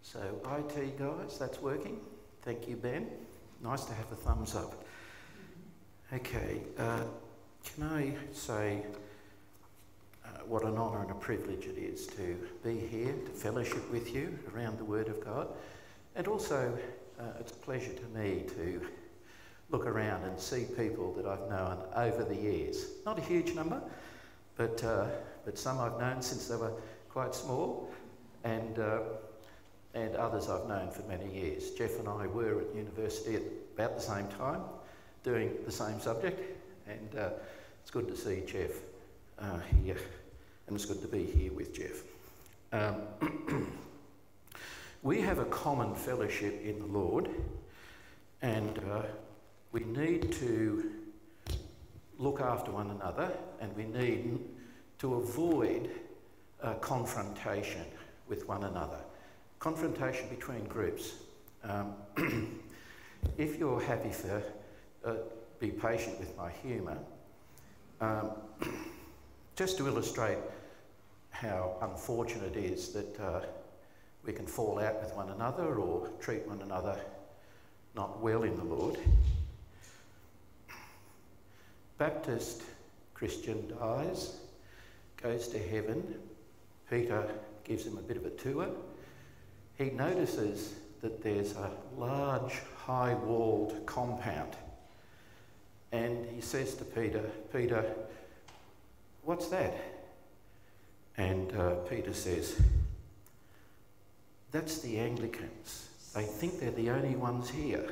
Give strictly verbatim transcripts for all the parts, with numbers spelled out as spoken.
So I T guys, that's working. Thank you, Ben. Nice to have a thumbs up. Okay, uh, can I say uh, what an honour and a privilege it is to be here, to fellowship with you around the Word of God. And also, uh, it's a pleasure to me to look around and see people that I've known over the years. Not a huge number, but uh, but some I've known since they were quite small, and uh, and others I've known for many years. Jeff and I were at university at about the same time, doing the same subject, and uh, it's good to see Jeff uh, here, and it's good to be here with Jeff. Um, we have a common fellowship in the Lord, and uh, we need to look after one another, and we need to avoid uh, confrontation with one another. Confrontation between groups. Um, if you're happy for, uh, be patient with my humour, um, just to illustrate how unfortunate it is that uh, we can fall out with one another or treat one another not well in the Lord. Baptist Christian dies, goes to heaven. Peter gives him a bit of a tour. He notices that there's a large, high-walled compound. And he says to Peter, Peter, what's that? And uh, Peter says, that's the Anglicans. They think they're the only ones here.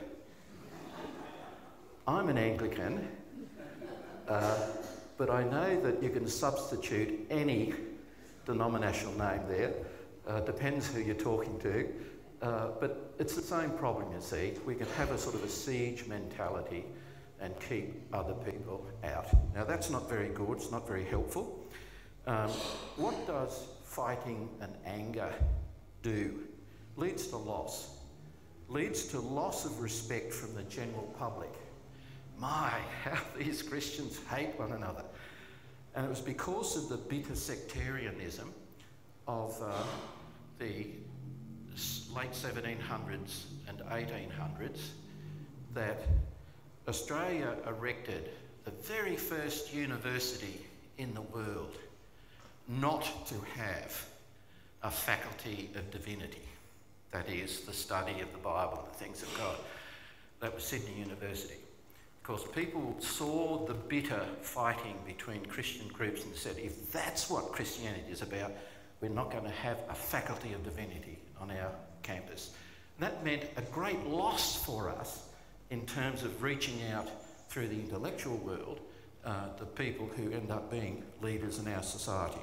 I'm an Anglican, uh, but I know that you can substitute any denominational name there. Uh, depends who you're talking to, uh, but it's the same problem, you see. We can have a sort of a siege mentality and keep other people out. Now that's not very good, it's not very helpful. Um, what does fighting and anger do? Leads to loss. Leads to loss of respect from the general public. My, how these Christians hate one another. And it was because of the bitter sectarianism of uh, the late seventeen hundreds and eighteen hundreds that Australia erected the very first university in the world not to have a faculty of divinity, that is, the study of the Bible and the things of God. That was Sydney University. Because people saw the bitter fighting between Christian groups and said, if that's what Christianity is about, we're not going to have a faculty of divinity on our campus. And that meant a great loss for us in terms of reaching out through the intellectual world, uh, the people who end up being leaders in our society.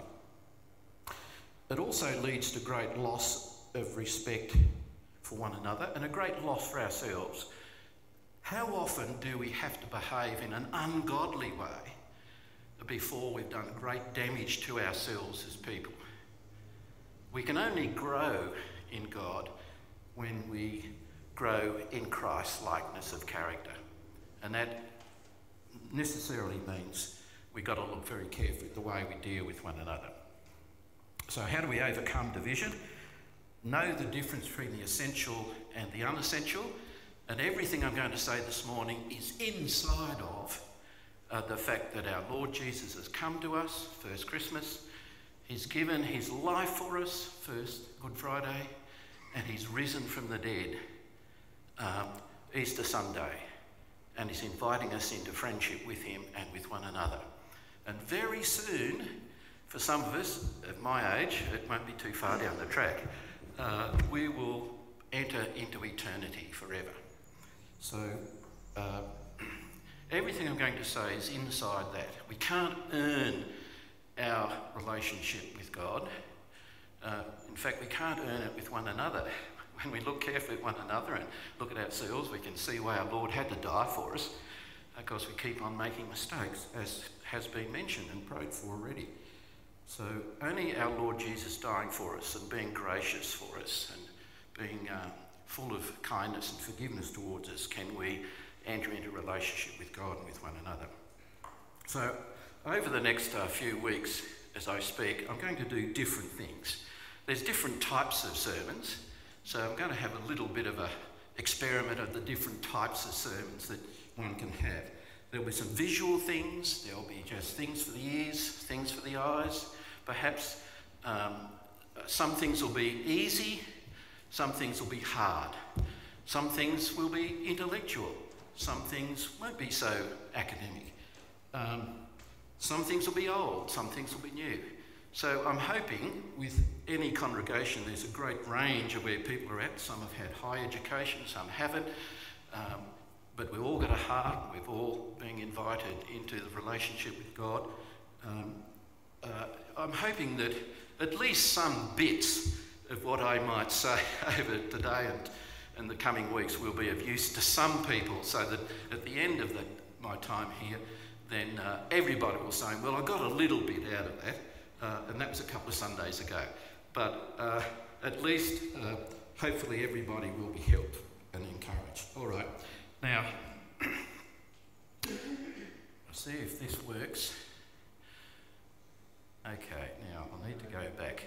It also leads to great loss of respect for one another and a great loss for ourselves. How often do we have to behave in an ungodly way before we've done great damage to ourselves as people? We can only grow in God when we grow in Christ's likeness of character. And that necessarily means we've got to look very carefully at the way we deal with one another. So how do we overcome division? Know the difference between the essential and the unessential. And everything I'm going to say this morning is inside of uh, the fact that our Lord Jesus has come to us, first Christmas. He's given his life for us, first Good Friday, and he's risen from the dead, um, Easter Sunday, and he's inviting us into friendship with him and with one another. And very soon, for some of us at my age, it won't be too far down the track, uh, we will enter into eternity forever. So uh, everything I'm going to say is inside that. We can't earn our relationship with God. Uh, in fact, we can't earn it with one another. When we look carefully at one another and look at ourselves, we can see why our Lord had to die for us, because we keep on making mistakes, as has been mentioned and prayed for already. So only our Lord Jesus dying for us and being gracious for us and being uh, full of kindness and forgiveness towards us can we enter into relationship with God and with one another. So over the next uh, few weeks, as I speak, I'm going to do different things. There's different types of sermons. So I'm going to have a little bit of a experiment of the different types of sermons that one can have. There'll be some visual things, there'll be just things for the ears, things for the eyes. Perhaps um, some things will be easy, some things will be hard. Some things will be intellectual, some things won't be so academic. Um, some things will be old, some things will be new. So I'm hoping with any congregation there's a great range of where people are at. Some have had high education, some haven't. Um, but we've all got a heart, we've all been invited into the relationship with God. Um, uh, I'm hoping that at least some bits of what I might say over today and, and the coming weeks will be of use to some people, so that at the end of the, my time here, then uh, everybody will say, well, I got a little bit out of that. Uh, and that was a couple of Sundays ago. But uh, at least, uh, hopefully, everybody will be helped and encouraged. All right. Now, let's see if this works. Okay, now I'll need to go back.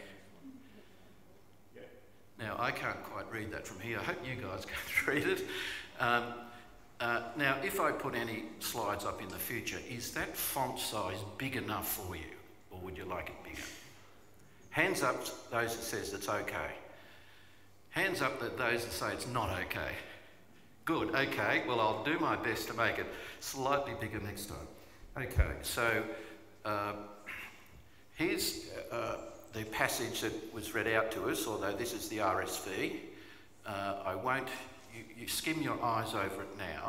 Now, I can't quite read that from here. I hope you guys can read it. Um, uh, now, if I put any slides up in the future, is that font size big enough for you? Or would you like it bigger? Hands up those that says it's okay. Hands up that those that say it's not okay. Good, okay, well I'll do my best to make it slightly bigger next time. Okay, so uh, here's uh, the passage that was read out to us, although this is the R S V. Uh, I won't, you, you skim your eyes over it now.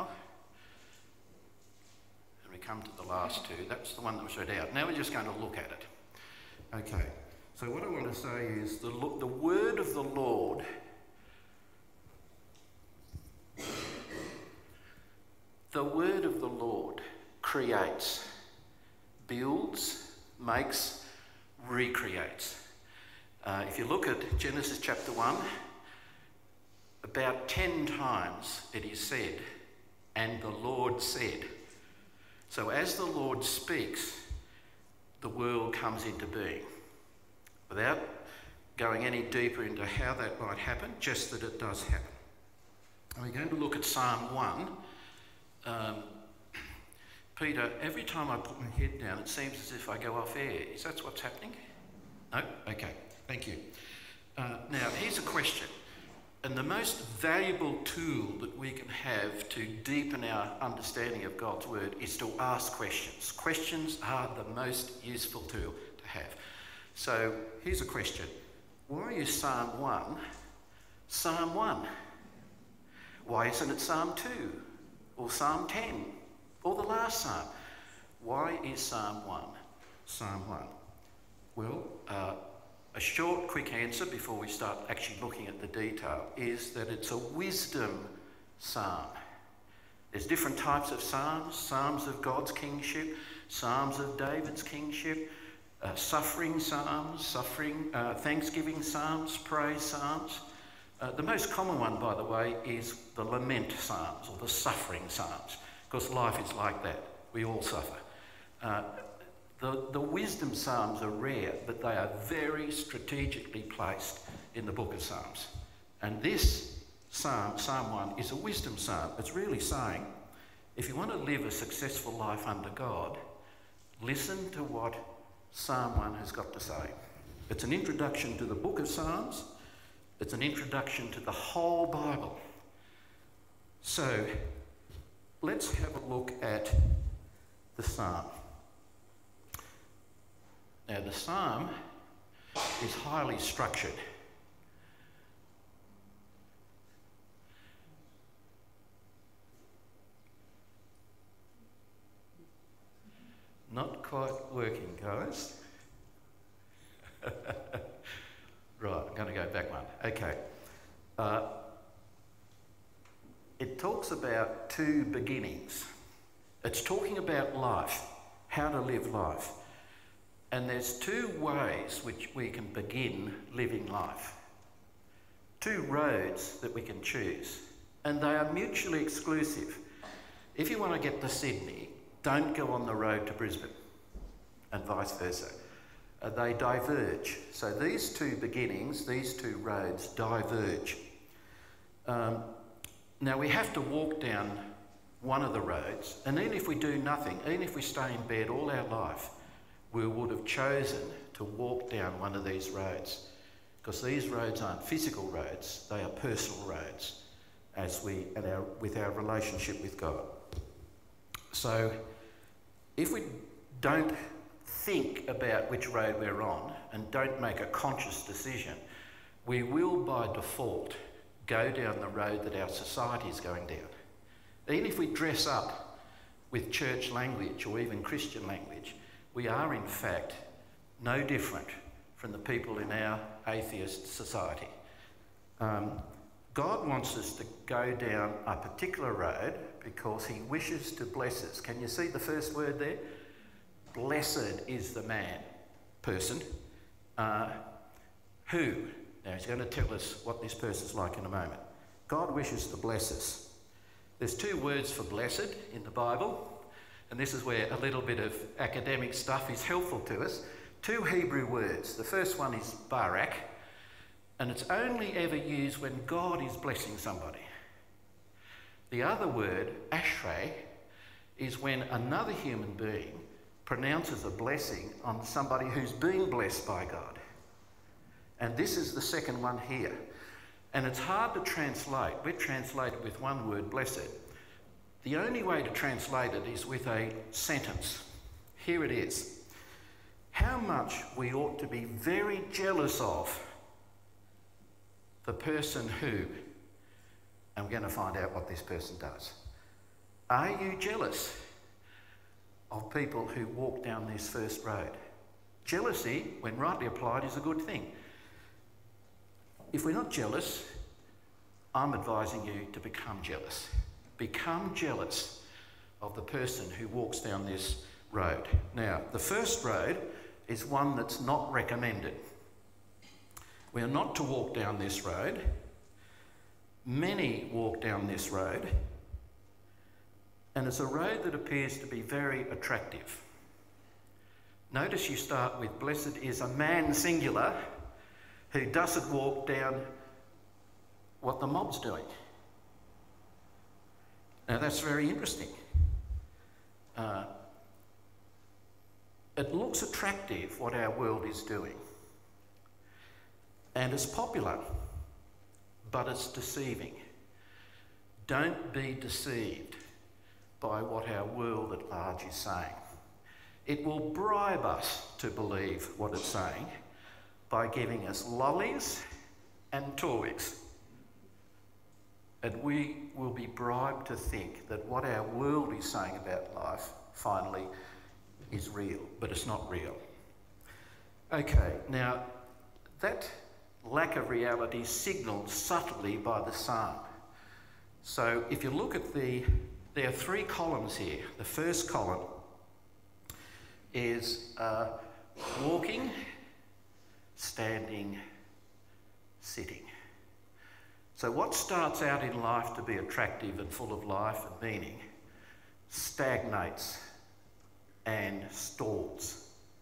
And we come to the last two. That's the one that was read out. Now we're just going to look at it. Okay, so what I want to say is the, the word of the Lord the word of the Lord creates, builds, makes, recreates. Uh, if you look at Genesis chapter one, about ten times it is said, and the Lord said. So as the Lord speaks, the world comes into being. Without going any deeper into how that might happen, just that it does happen. And we're going to look at Psalm one. Um, Peter, every time I put my head down, it seems as if I go off air. Is that what's happening? No? Okay, thank you. Uh, now, here's a question. And the most valuable tool that we can have to deepen our understanding of God's word is to ask questions. Questions are the most useful tool to have. So, here's a question. Why is Psalm one Psalm one? Why isn't it Psalm two? Or Psalm ten? Or the last Psalm? Why is Psalm one Psalm one? Well, uh, a short, quick answer before we start actually looking at the detail is that it's a wisdom psalm. There's different types of psalms, psalms of God's kingship, psalms of David's kingship, uh, suffering psalms, suffering, uh, thanksgiving psalms, praise psalms. Uh, the most common one, by the way, is the lament psalms or the suffering psalms, because life is like that. We all suffer. Uh, The, the wisdom psalms are rare, but they are very strategically placed in the book of Psalms. And this psalm, Psalm one, is a wisdom psalm. It's really saying, if you want to live a successful life under God, listen to what Psalm one has got to say. It's an introduction to the book of Psalms. It's an introduction to the whole Bible. So, let's have a look at the psalm. Now, the psalm is highly structured. Not quite working, guys. Right, I'm going to go back one. Okay. Uh, it talks about two beginnings. It's talking about life, how to live life. And there's two ways which we can begin living life. Two roads that we can choose. And they are mutually exclusive. If you want to get to Sydney, don't go on the road to Brisbane, and vice versa. Uh, they diverge. So these two beginnings, these two roads diverge. Um, now we have to walk down one of the roads, and even if we do nothing, even if we stay in bed all our life, we would have chosen to walk down one of these roads, because these roads aren't physical roads, they are personal roads as we and our with our relationship with God. So if we don't think about which road we're on and don't make a conscious decision, we will by default go down the road that our society is going down. Even if we dress up with church language or even Christian language, we are in fact no different from the people in our atheist society. Um, God wants us to go down a particular road because he wishes to bless us. Can you see the first word there? Blessed is the man, person, uh, who, now he's going to tell us what this person's like in a moment. God wishes to bless us. There's two words for blessed in the Bible, and this is where a little bit of academic stuff is helpful to us. Two Hebrew words. The first one is barak, and it's only ever used when God is blessing somebody. The other word, ashrei, is when another human being pronounces a blessing on somebody who's being blessed by God. And this is the second one here. And it's hard to translate. We translate it with one word, blessed. The only way to translate it is with a sentence. Here it is. How much we ought to be very jealous of the person who, and we're going to find out what this person does. Are you jealous of people who walk down this first road? Jealousy, when rightly applied, is a good thing. If we're not jealous, I'm advising you to become jealous. Become jealous of the person who walks down this road. Now, the first road is one that's not recommended. We are not to walk down this road. Many walk down this road, and it's a road that appears to be very attractive. Notice you start with blessed is a man singular who doesn't walk down what the mob's doing. Now that's very interesting. Uh, it looks attractive what our world is doing. And it's popular, but it's deceiving. Don't be deceived by what our world at large is saying. It will bribe us to believe what it's saying by giving us lollies and toys. And we will be bribed to think that what our world is saying about life finally is real, but it's not real. Okay, now that lack of reality signalled subtly by the psalm. So if you look at the, there are three columns here. The first column is uh, walking, standing, sitting. So what starts out in life to be attractive and full of life and meaning stagnates and stalls.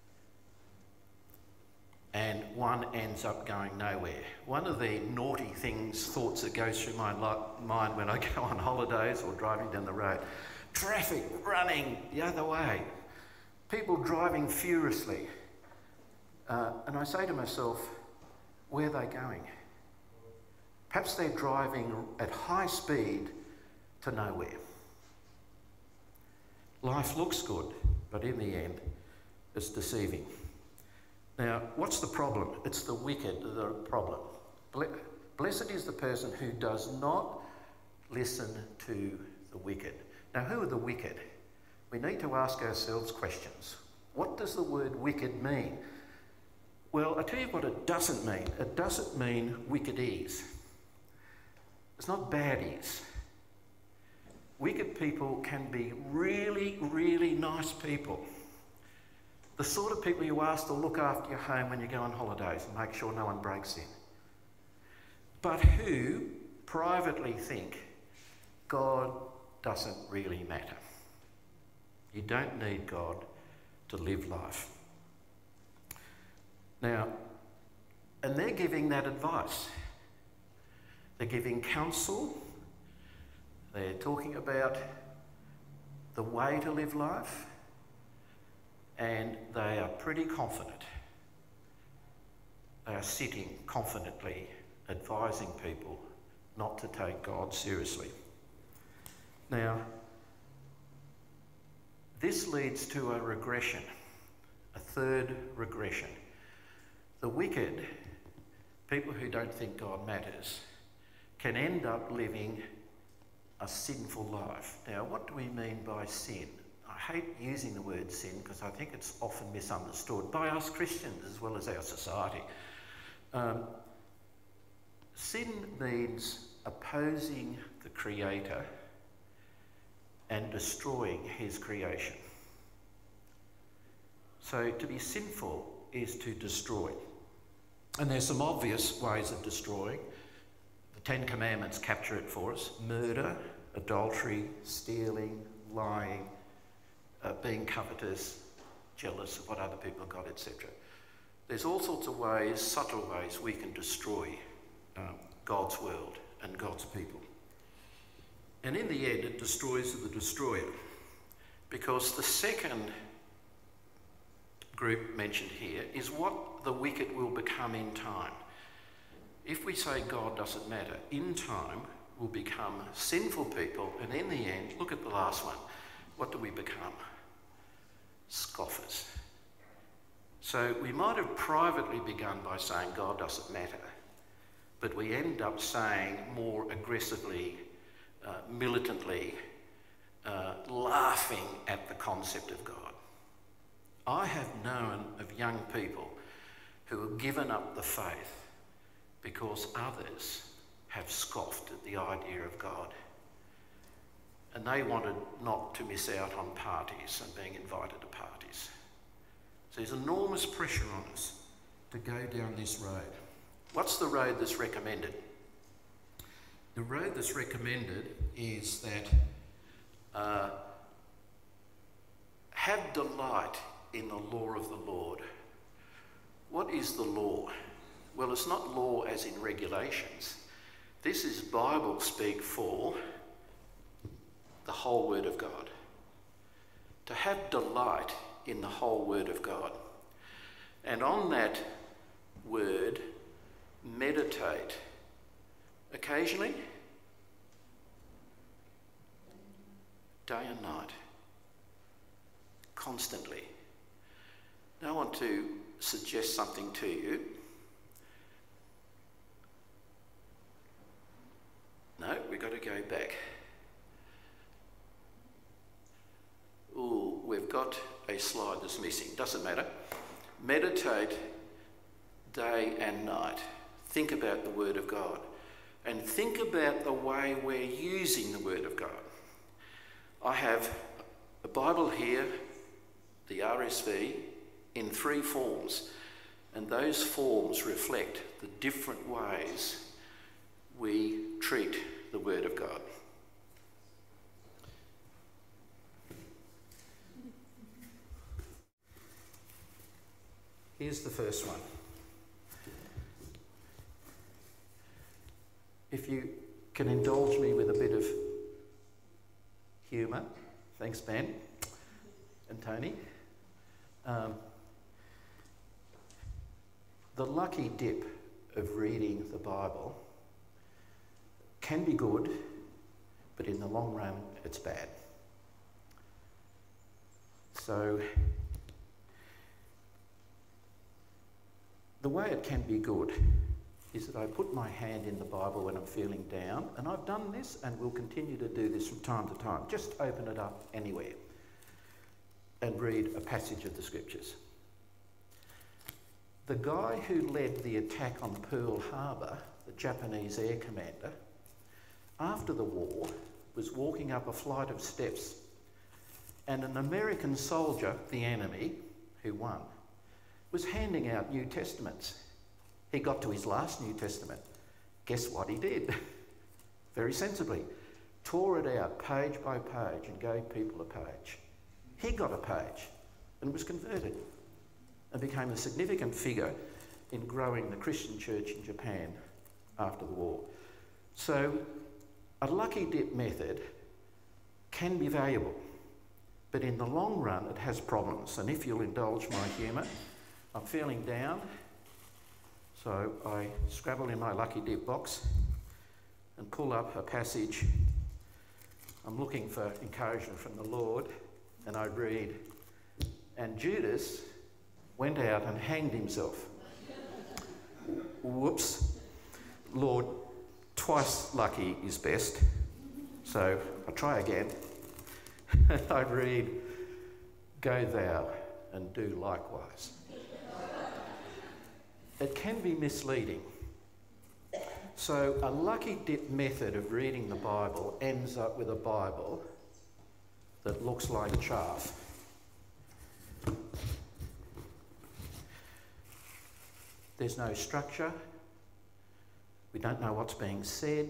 And one ends up going nowhere. One of the naughty things, thoughts that goes through my mind when I go on holidays or driving down the road, traffic running the other way, people driving furiously. Uh, and I say to myself, where are they going? Perhaps they're driving at high speed to nowhere. Life looks good, but in the end, it's deceiving. Now, what's the problem? It's the wicked, the problem. Blessed is the person who does not listen to the wicked. Now, who are the wicked? We need to ask ourselves questions. What does the word wicked mean? Well, I tell you what it doesn't mean. It doesn't mean wickedese. It's not baddies. Wicked people can be really, really nice people. The sort of people you ask to look after your home when you go on holidays and make sure no one breaks in. But who privately think God doesn't really matter. You don't need God to live life. Now, and they're giving that advice. They're giving counsel. They're talking about the way to live life. And they are pretty confident. They are sitting confidently advising people not to take God seriously. Now, this leads to a regression, a third regression. The wicked, people who don't think God matters, can end up living a sinful life. Now, what do we mean by sin? I hate using the word sin because I think it's often misunderstood by us Christians as well as our society. Um, sin means opposing the Creator and destroying his creation. So to be sinful is to destroy. And there's some obvious ways of destroying. The Ten Commandments capture it for us. Murder, adultery, stealing, lying, uh, being covetous, jealous of what other people have got, et cetera. There's all sorts of ways, subtle ways, we can destroy um, God's world and God's people. And in the end, it destroys the destroyer. Because the second group mentioned here is what the wicked will become in time. If we say God doesn't matter, in time we'll become sinful people, and in the end, look at the last one, what do we become? Scoffers. So we might have privately begun by saying God doesn't matter, but we end up saying more aggressively, uh, militantly, uh, laughing at the concept of God. I have known of young people who have given up the faith because others have scoffed at the idea of God. And they wanted not to miss out on parties and being invited to parties. So there's enormous pressure on us to go down this road. What's the road that's recommended? The road that's recommended is that uh, have delight in the law of the Lord. What is the law? Well, it's not law as in regulations. This is Bible speak for the whole Word of God. To have delight in the whole Word of God. And on that Word, meditate occasionally, day and night, constantly. Now I want to suggest something to you. No, we've got to go back. Ooh, we've got a slide that's missing. Doesn't matter. Meditate day and night. Think about the Word of God. And think about the way we're using the Word of God. I have a Bible here, the R S V, in three forms. And those forms reflect the different ways we treat the Word of God. Here's the first one. If you can indulge me with a bit of humour, thanks Ben and Tony. Um, the lucky dip of reading the Bible can be good, but in the long run it's bad. So the way it can be good is that I put my hand in the Bible when I'm feeling down, and I've done this and will continue to do this from time to time. Just open it up anywhere and read a passage of the Scriptures. The guy who led the attack on Pearl Harbor, the Japanese air commander, after the war was walking up a flight of steps, and an American soldier, the enemy, who won, was handing out New Testaments. He got to his last New Testament. Guess what he did? Very sensibly. Tore it out page by page and gave people a page. He got a page and was converted and became a significant figure in growing the Christian church in Japan after the war. So a lucky dip method can be valuable, but in the long run it has problems. And if you'll indulge my humour, I'm feeling down, so I scrabble in my lucky dip box and pull up a passage. I'm looking for encouragement from the Lord, and I read, "And Judas went out and hanged himself." Whoops. Lord, twice lucky is best. So I try again. I read, "Go thou and do likewise." It can be misleading. So a lucky dip method of reading the Bible ends up with a Bible that looks like chaff. There's no structure. We don't know what's being said.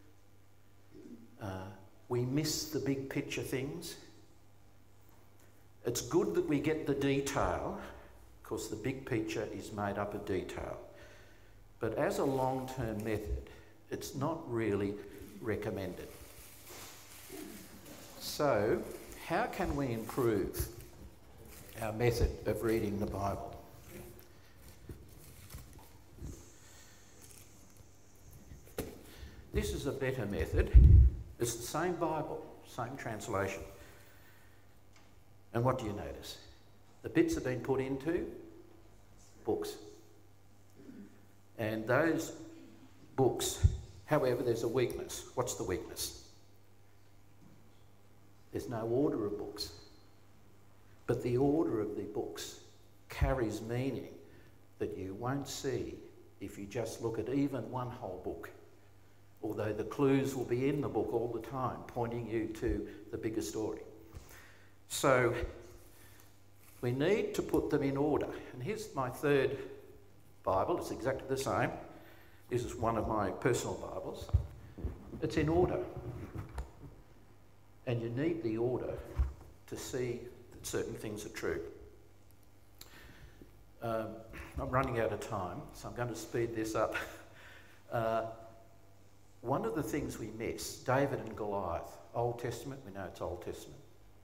Uh, we miss the big picture things. It's good that we get the detail, because the big picture is made up of detail. But as a long-term method, it's not really recommended. So, how can we improve our method of reading the Bible? This is a better method. It's the same Bible, same translation. And what do you notice? The bits have been put into books. And those books, however, there's a weakness. What's the weakness? There's no order of books. But the order of the books carries meaning that you won't see if you just look at even one whole book. Although the clues will be in the book all the time, pointing you to the bigger story. So we need to put them in order. And here's my third Bible. It's exactly the same. This is one of my personal Bibles. It's in order. And you need the order to see that certain things are true. Um, I'm running out of time, so I'm going to speed this up. Uh, one of the things we miss, David and Goliath, Old Testament, we know it's Old Testament.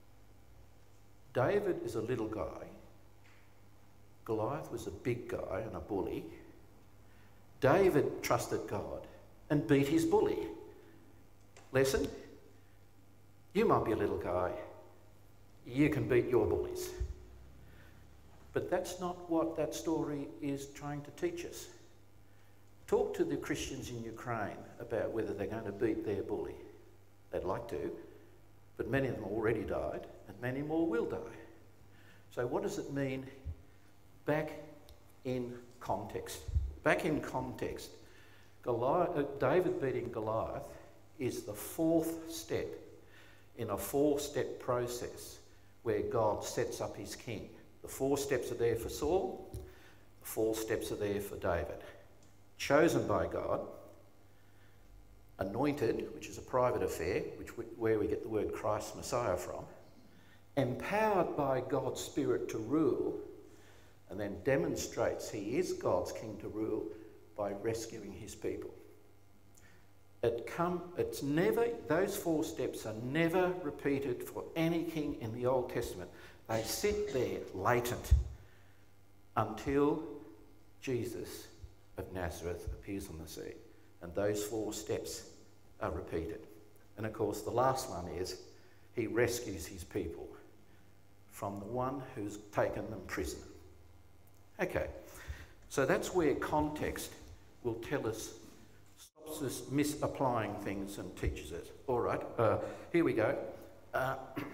David is a little guy. Goliath was a big guy and a bully. David trusted God and beat his bully. Lesson? You might be a little guy. You can beat your bullies. But that's not what that story is trying to teach us. Talk to the Christians in Ukraine about whether they're going to beat their bully. They'd like to, but many of them already died, and many more will die. So what does it mean back in context? Back in context, Goliath, uh, David beating Goliath is the fourth step in a four-step process where God sets up his king. The four steps are there for Saul, the four steps are there for David. Chosen by God, anointed, which is a private affair, which we, where we get the word Christ Messiah from, empowered by God's Spirit to rule, and then demonstrates he is God's king to rule by rescuing his people. It come, it's never, those four steps are never repeated for any king in the Old Testament. They sit there latent until Jesus of Nazareth appears on the scene, and those four steps are repeated. And of course the last one is he rescues his people from the one who's taken them prisoner. Okay, so that's where context will tell us, stops us misapplying things and teaches us. All right, uh, here we go. Uh,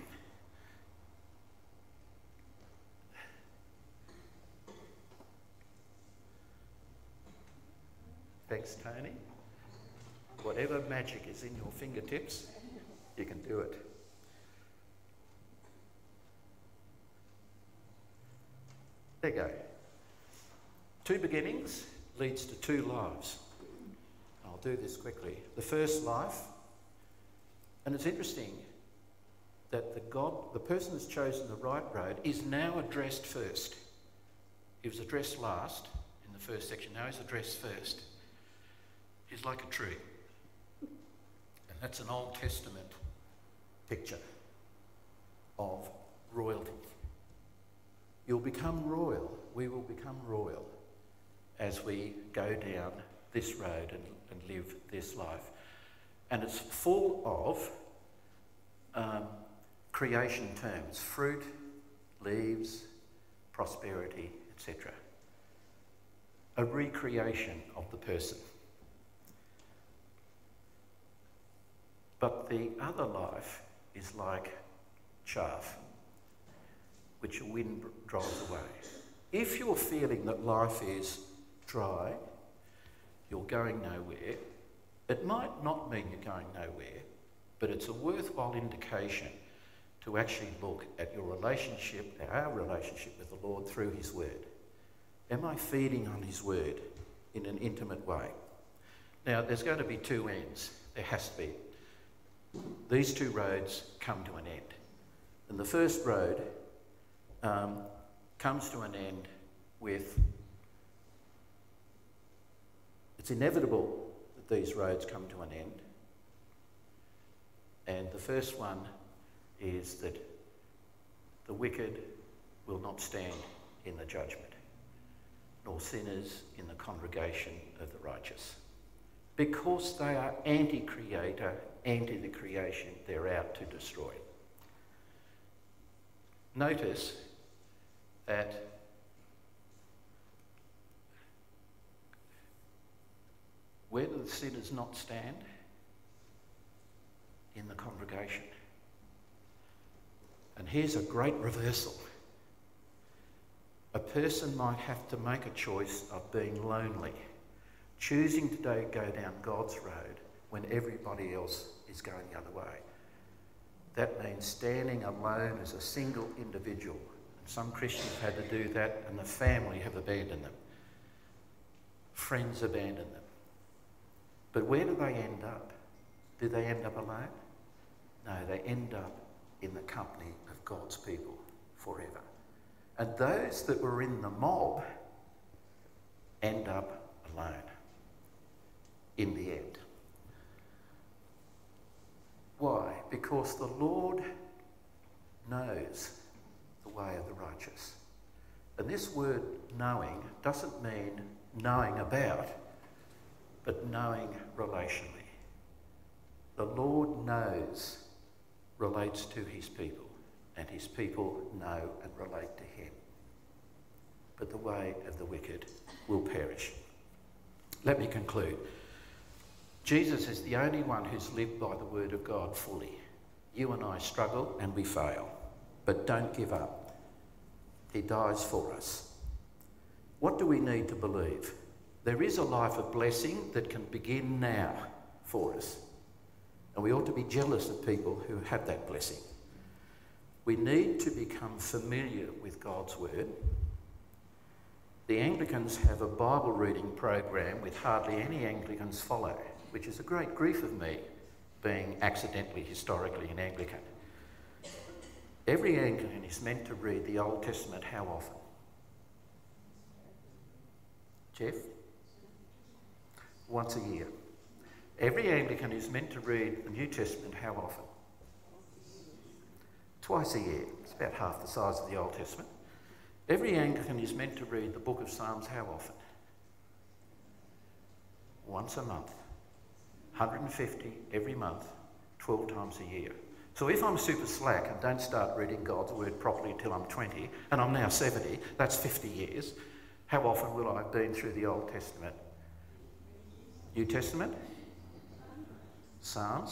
Thanks, Tony. Whatever magic is in your fingertips, you can do it. There you go. Two beginnings leads to two lives. I'll do this quickly. The first life, and it's interesting that the God, the person who's chosen the right road is now addressed first. He was addressed last in the first section. Now he's addressed first. He's like a tree. That's an Old Testament picture of royalty. You'll become royal. We will become royal as we go down this road and, and live this life. And it's full of um, creation terms: fruit, leaves, prosperity, et cetera. A recreation of the person. But the other life is like chaff, which the wind drives away. If you're feeling that life is dry, you're going nowhere, it might not mean you're going nowhere, but it's a worthwhile indication to actually look at your relationship, our relationship with the Lord through His Word. Am I feeding on His Word in an intimate way? Now, there's going to be two ends. There has to be. These two roads come to an end. And the first road um, comes to an end with, it's inevitable that these roads come to an end. And the first one is that the wicked will not stand in the judgment, nor sinners in the congregation of the righteous. Because they are anti-creator, anti the creation, they're out to destroy it. Notice that where do the sinners not stand? In the congregation. And here's a great reversal. A person might have to make a choice of being lonely, choosing to go down God's road when everybody else is going the other way. That means standing alone as a single individual. And some Christians have had to do that, and the family have abandoned them. Friends abandon them. But where do they end up? Do they end up alone? No, they end up in the company of God's people forever. And those that were in the mob end up alone in the end. Why? Because the Lord knows the way of the righteous. And this word knowing doesn't mean knowing about, but knowing relationally. The Lord knows, relates to His people, and His people know and relate to Him. But the way of the wicked will perish. Let me conclude. Jesus is the only one who's lived by the Word of God fully. You and I struggle and we fail, but don't give up. He dies for us. What do we need to believe? There is a life of blessing that can begin now for us. And we ought to be jealous of people who have that blessing. We need to become familiar with God's Word. The Anglicans have a Bible reading program which hardly any Anglicans follow, which is a great grief of me, being accidentally, historically an Anglican. Every Anglican is meant to read the Old Testament how often? Jeff? Once a year. Every Anglican is meant to read the New Testament how often? Twice a year. It's about half the size of the Old Testament. Every Anglican is meant to read the book of Psalms how often? Once a month. one hundred fifty every month, twelve times a year. So if I'm super slack and don't start reading God's Word properly until I'm twenty, and I'm now seventy, that's fifty years, how often will I have been through the Old Testament? New Testament? Psalms?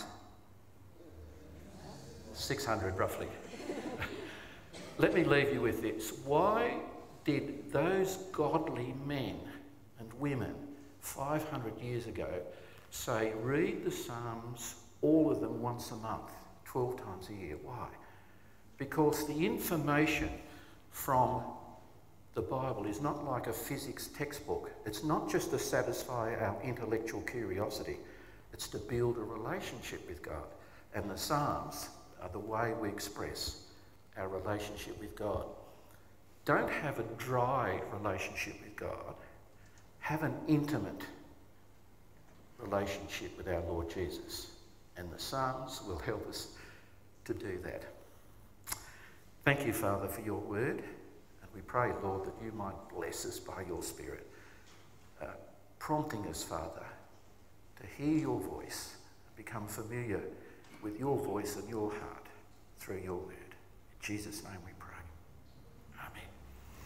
six hundred roughly. Let me leave you with this. Why did those godly men and women five hundred years ago say, read the Psalms, all of them once a month, twelve times a year? Why? Because the information from the Bible is not like a physics textbook. It's not just to satisfy our intellectual curiosity. It's to build a relationship with God. And the Psalms are the way we express our relationship with God. Don't have a dry relationship with God. Have an intimate relationship with our Lord Jesus. and the Psalms will help us to do that. Thank you, Father, for your word, and we pray, Lord, that you might bless us by your Spirit, uh, prompting us, Father, to hear your voice and become familiar with your voice and your heart through your word. In Jesus' name we